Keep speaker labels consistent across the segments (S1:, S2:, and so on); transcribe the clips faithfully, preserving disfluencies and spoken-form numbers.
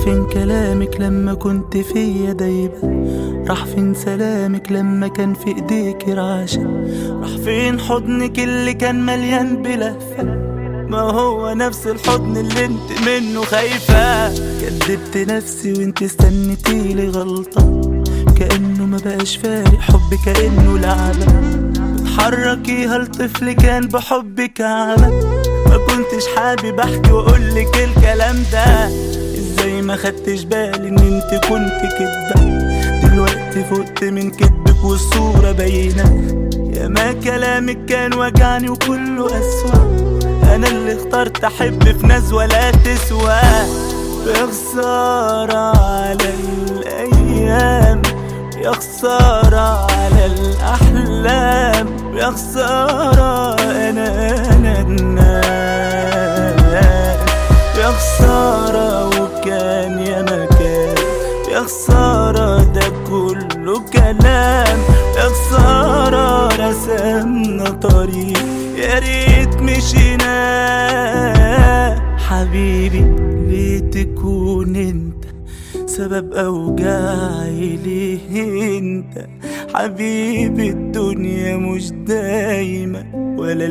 S1: فين كلامك لما كنت فيا دايبة؟ راح فين سلامك لما كان في ايديك رعاشة؟ راح فين حضنك اللي كان مليان بلهفة؟ ما هو نفس الحضن اللي انت منه خايفة. كدبت نفسي وانت استنيتيلي غلطة، كأنه ما بقاش فارق حب، كأنه لعبة بتحركيها الطفل كان بحبك عبة. ما كنتش حابب احكي واقولك الكلام ده، ازاي ما خدتش بالي ان انت كنت كدبة؟ دلوقتي فقت من كدبك والصورة باينة. يا ما كلامك كان وجعني وكله أسوأ، انا اللي اخترت احب في ناس ولا تسوى. يا خسارة على الايام، يا خسارة على الاحلام، يا خسارة انا ندمان. يا خسارة وكان يا مكان، يا خسارة ده كله كلام، يا خسارة رسمنا طريق يا ريت مشينا. حبيبي ليه تكون انت سبب اوجاعي؟ ليه انت حبيبي؟ الدنيا مش دايمة ولا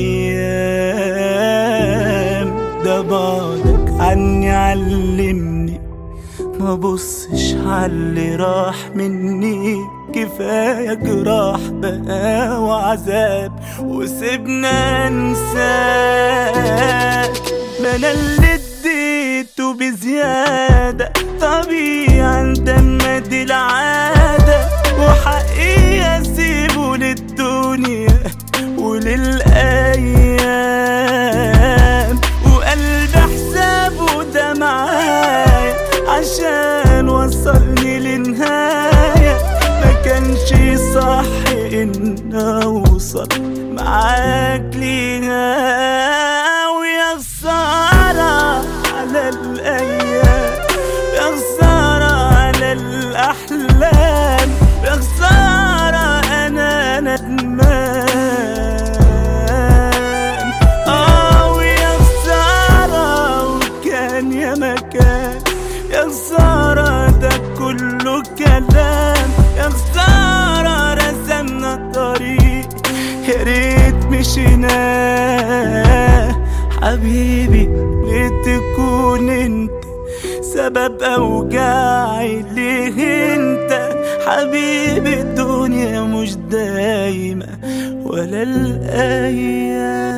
S1: الايام، ده بعدك عني علمني ما بصش عاللي راح مني. كفاية جراح بقى وعذاب وسيبنا انساك. ما انا اللي اديته بزيادة، طبيعي انت ما دي العادة، وحقي اسيبه للدنيا وللأيام. وقلبي حسابه ده معايا عشان وصلني لنهاية، ما كانش صح ان اوصل معاك ليها. ويا خسارة على الايام، يا خسارة على الاحلام، يا خسارة انا ندمان. اه ويا خسارة وكان يا مكان، يا خسارة ده كله كلام، يا خسارة رسمنا طريق يا ريت مشينا. حبيبي ليه تكون انت سبب اوجاعي؟ ليه انت حبيبي؟ الدنيا مش دايمة ولا الايام.